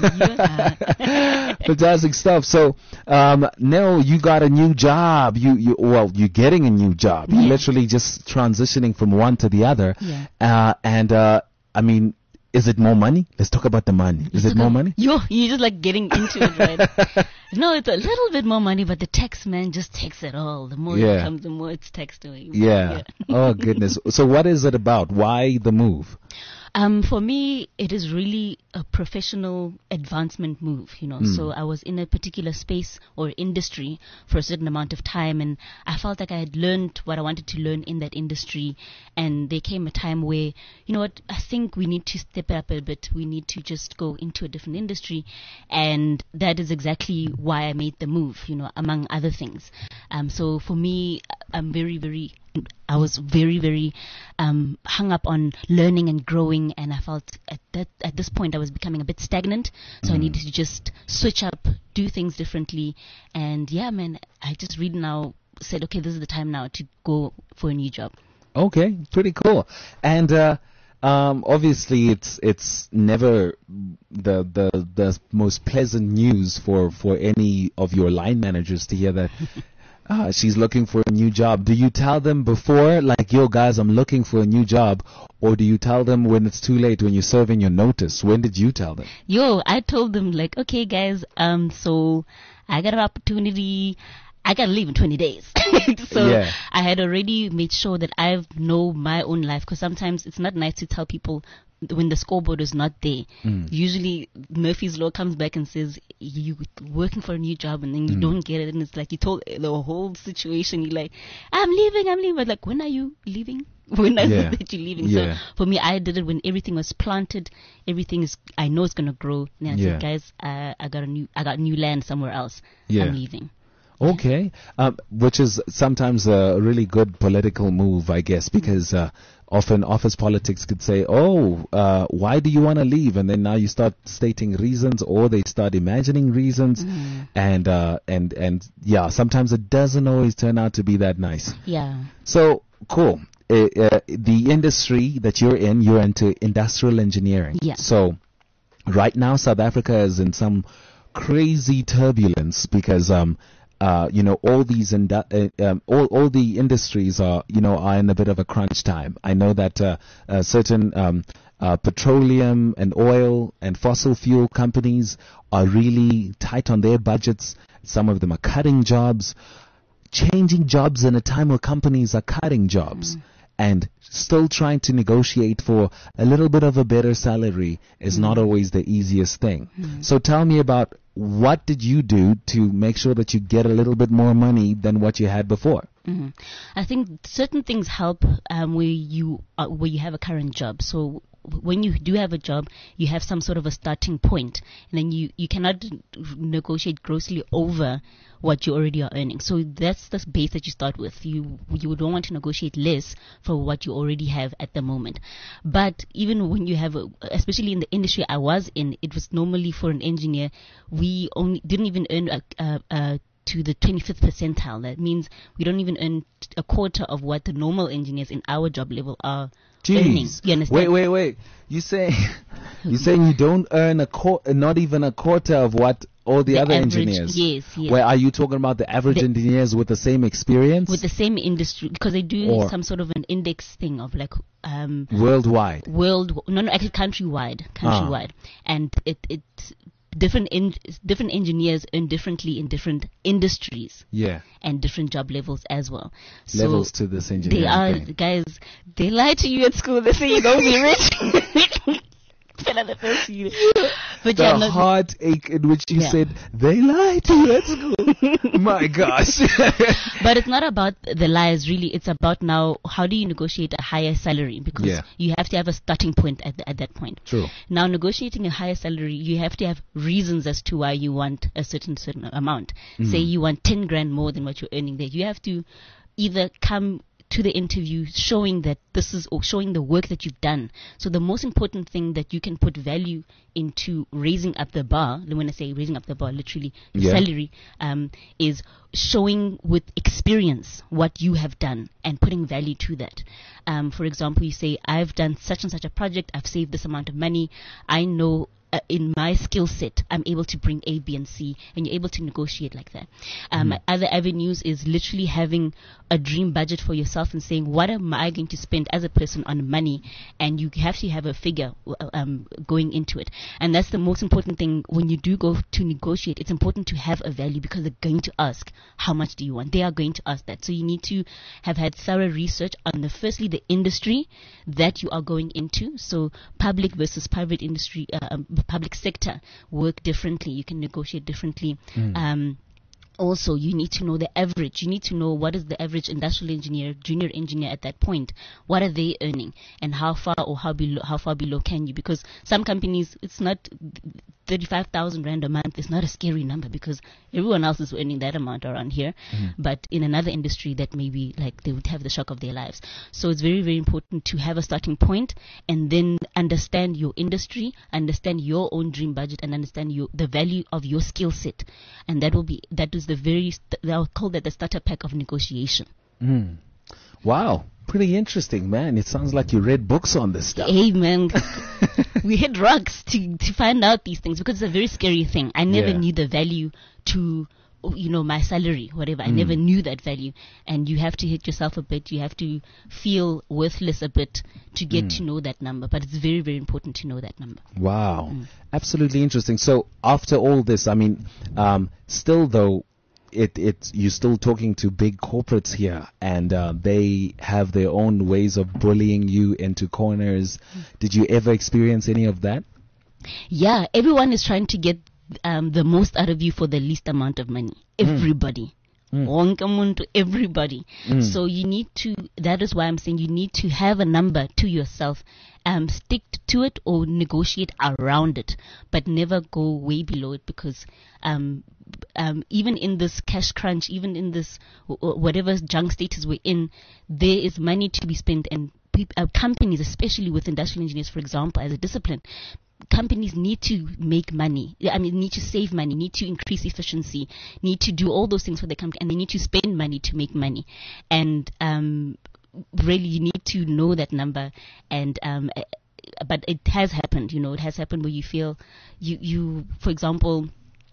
Fantastic stuff. So, um, now, you got a new job. You, you, well, you're getting a new job. Yeah. You're literally just transitioning from one to the other. Yeah. Uh, and, uh, I mean, is it more money? Let's talk about the money. Is it more money? You, you're just like getting into it, right? No, it's a little bit more money, but the tax man just takes it all. The more yeah. it comes, the more it's taxed away. Yeah. yeah. Oh, goodness. So what is it about? Why the move? Um, for me, it is really a professional advancement move, you know. Mm. So I was in a particular space or industry for a certain amount of time, and I felt like I had learned what I wanted to learn in that industry. And there came a time where, you know what, I think we need to step up a bit. We need to just go into a different industry. And that is exactly why I made the move, you know, among other things. Um, so for me, I'm very, very I was very, very um, hung up on learning and growing, and I felt at that at this point I was becoming a bit stagnant. So mm. I needed to just switch up, do things differently, and yeah, man, I just really now said, okay, this is the time now to go for a new job. Okay, pretty cool. And uh, um, obviously, it's it's never the the the most pleasant news for for any of your line managers to hear that. Ah, she's looking for a new job. Do you tell them before, like, yo, guys, I'm looking for a new job? Or do you tell them when it's too late, when you're serving your notice? When did you tell them? Yo, I told them, like, okay, guys, um, so I got an opportunity. I got to leave in twenty days. So yeah. I had already made sure that I know my own life, because sometimes it's not nice to tell people when the scoreboard is not there. Mm. Usually Murphy's Law comes back and says you're working for a new job and then you mm. don't get it, and it's like you told the whole situation, you're like, I'm leaving, I'm leaving. But like, when are you leaving? When are yeah. that you're leaving? Yeah. So for me, I did it when everything was planted, everything is, I know it's going to grow. And then I yeah. said, guys, uh, I got a new, I got new land somewhere else. Yeah. I'm leaving. Okay, um, which is sometimes a really good political move, I guess, because uh, often office politics could say, oh, uh, why do you want to leave? And then now you start stating reasons, or they start imagining reasons. Mm. And, uh, and, and yeah, sometimes it doesn't always turn out to be that nice. Yeah. So, cool. Uh, uh, the industry that you're in, you're into industrial engineering. Yeah. So, right now, South Africa is in some crazy turbulence because, um, Uh, you know, all these indu- uh, um, all all the industries are, you know, are in a bit of a crunch time. I know that uh, uh, certain um, uh, petroleum and oil and fossil fuel companies are really tight on their budgets. Some of them are cutting jobs, changing jobs in a time where companies are cutting jobs. Mm. And still trying to negotiate for a little bit of a better salary is mm. not always the easiest thing. Mm. So tell me about, what did you do to make sure that you get a little bit more money than what you had before? Mm-hmm. I think certain things help um, where you uh, where you have a current job. So when you do have a job, you have some sort of a starting point, and then you, you cannot negotiate grossly over what you already are earning. So that's the base that you start with. You you don't want to negotiate less for what you already have at the moment. But even when you have, a, especially in the industry I was in, it was normally for an engineer, we only didn't even earn a, a, a to the twenty-fifth percentile. That means we don't even earn a quarter of what the normal engineers in our job level are Jeez. earning. You understand? Wait, wait, wait. You say you saying you don't earn a quar- not even a quarter of what all the, the other average, engineers? Yes, yes. Where are you talking about the average the, engineers with the same experience? With the same industry, because they do or some sort of an index thing of like um worldwide. World, no, no, actually countrywide, countrywide, ah. and it it. Different in, different engineers earn differently in different industries, yeah, and different job levels as well. Levels so to this engineering they are thing. Guys. They lie to you at school. They say you're gonna be rich. But the yeah, heartache in which you yeah. said they lie to you at school. My gosh. But it's not about the lies, really. It's about now, how do you negotiate a higher salary? Because yeah. you have to have a starting point at, the, at that point. True. Now, negotiating a higher salary, you have to have reasons as to why you want a certain certain amount. Mm. Say you want ten grand more than what you're earning there. You have to either come to the interview showing that this is, or showing the work that you've done. So the most important thing that you can put value into raising up the bar, when I say raising up the bar, literally yeah. salary, um, is showing with experience what you have done and putting value to that. Um, for example, you say, I've done such and such a project, I've saved this amount of money, I know Uh, in my skill set, I'm able to bring A, B, and C, and you're able to negotiate like that. Um, mm. Other avenues is literally having a dream budget for yourself and saying, what am I going to spend as a person on money? And you have to have a figure um, going into it. And that's the most important thing when you do go to negotiate. It's important to have a value, because they're going to ask, how much do you want? They are going to ask that. So you need to have had thorough research on the, firstly, the industry that you are going into. So public versus private industry, uh, um, public sector work differently. You can negotiate differently. Mm. Um, also, you need to know the average. You need to know what is the average industrial engineer, junior engineer at that point. What are they earning, and how far or how below, how far below can you? Because some companies, it's not, thirty-five thousand rand a month is not a scary number because everyone else is earning that amount around here. Mm. But in another industry that maybe like they would have the shock of their lives. So it's very, very important to have a starting point and then understand your industry, understand your own dream budget, and understand your, the value of your skill set. And that will be, that is the very, they'll call that the starter pack of negotiation. Mm. Wow. Pretty interesting, man. It sounds like you read books on this stuff. Hey, man. We hit rocks to, to find out these things because it's a very scary thing. I never yeah. knew the value to, you know, my salary, whatever. I mm. never knew that value. And you have to hit yourself a bit. You have to feel worthless a bit to get mm. to know that number. But it's very, very important to know that number. Wow. Mm. Absolutely interesting. So after all this, I mean, um, still though, It, it, you're still talking to big corporates here, and uh, they have their own ways of bullying you into corners. Did you ever experience any of that? Yeah, everyone is trying to get um, the most out of you for the least amount of money. Everybody. Mm. Everybody. Mm. So you need to, that is why I'm saying you need to have a number to yourself. Um, stick to it or negotiate around it, but never go way below it because um, um, even in this cash crunch, even in this w- whatever junk status we're in, there is money to be spent, and pe- uh, companies, especially with industrial engineers, for example, as a discipline, companies need to make money. I mean, need to save money, need to increase efficiency, need to do all those things for the company, and they need to spend money to make money. And um, really, you need to know that number. And um, but it has happened. You know, it has happened where you feel you you, for example.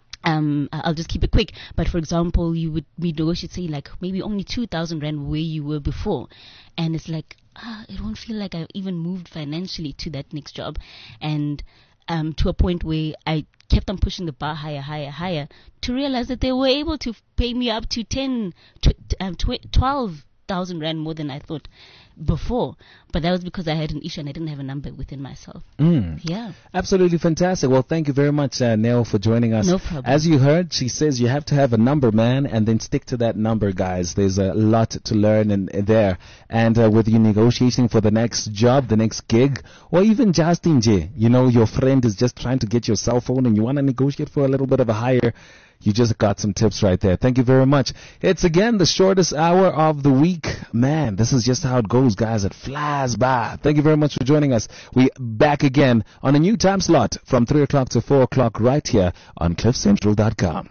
Um, I'll just keep it quick. But for example, you would be negotiate say like maybe only two thousand rand where you were before, and it's like ah, it won't feel like I've even moved financially to that next job, and um, to a point where I kept on pushing the bar higher, higher, higher to realize that they were able to pay me up to ten, tw- um, tw- twelve thousand rand more than I thought before, but that was because I had an issue and I didn't have a number within myself. Mm. Yeah, absolutely fantastic. Well, thank you very much, uh, Nell, for joining us. No problem. As you heard, she says you have to have a number, man, and then stick to that number, guys. There's a lot to learn in, in there. And uh, whether you're negotiating for the next job, the next gig, or even just in J, you know, your friend is just trying to get your cell phone and you want to negotiate for a little bit of a higher. You just got some tips right there. Thank you very much. It's again the shortest hour of the week. Man, this is just how it goes, guys. It flies by. Thank you very much for joining us. We back again on a new time slot from three o'clock to four o'clock right here on cliff central dot com.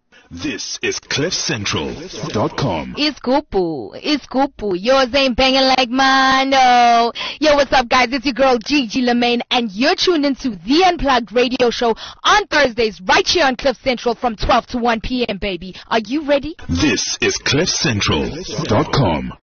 This is cliff central dot com. It's Gupu. It's Gupu. Yours ain't banging like mine, no. Yo, what's up, guys? It's your girl, Gigi Lemaine, and you're tuned into The Unplugged Radio Show on Thursdays right here on Cliff Central from twelve to one p.m., baby. Are you ready? This is cliff central dot com.